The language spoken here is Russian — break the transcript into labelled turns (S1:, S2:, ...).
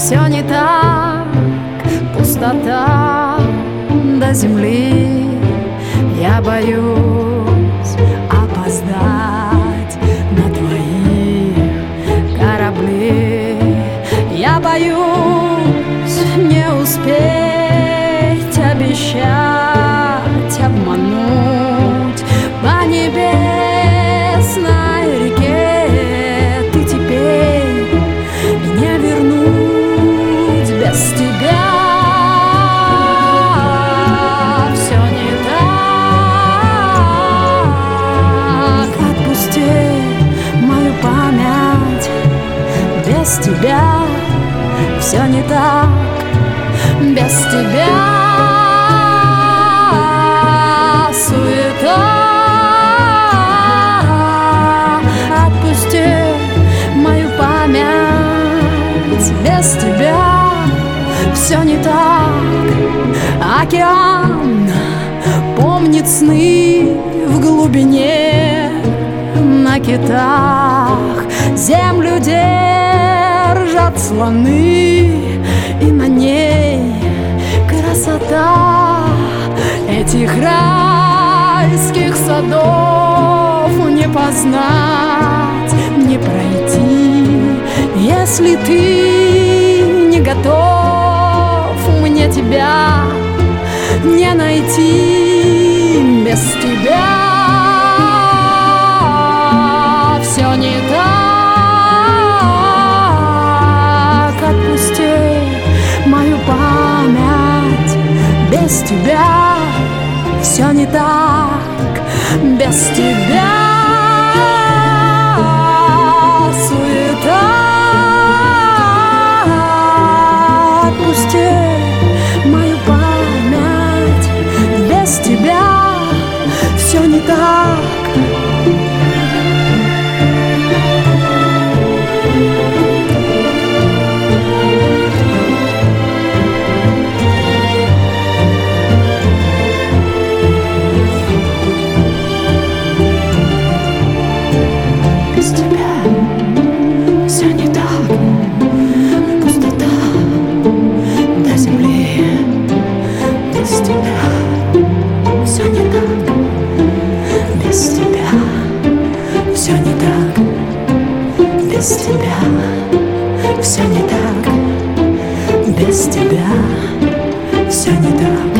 S1: все не так, пустота до земли. Я боюсь опоздать на твои корабли. Я боюсь не успеть обещать, обмануть по небесной реке. Ты теперь не вернуть без тебя. Все не так. Отпусти мою память. Без тебя все не так. Без тебя суета. Отпусти мою память. Без тебя все не так. Океан помнит сны в глубине. На китах землю держат слоны, и на ней красота этих райских садов. Не познать, не пройти, если ты не готов. Мне тебя не найти. Без тебя все не так. Отпусти мою память. Без тебя все не так. Без тебя суета. Отпусти мою память. Без тебя все не так. Без тебя все не так. Пустота до земли. Без тебя все не так. Без тебя все не так. Без тебя все не так. Без тебя все не так.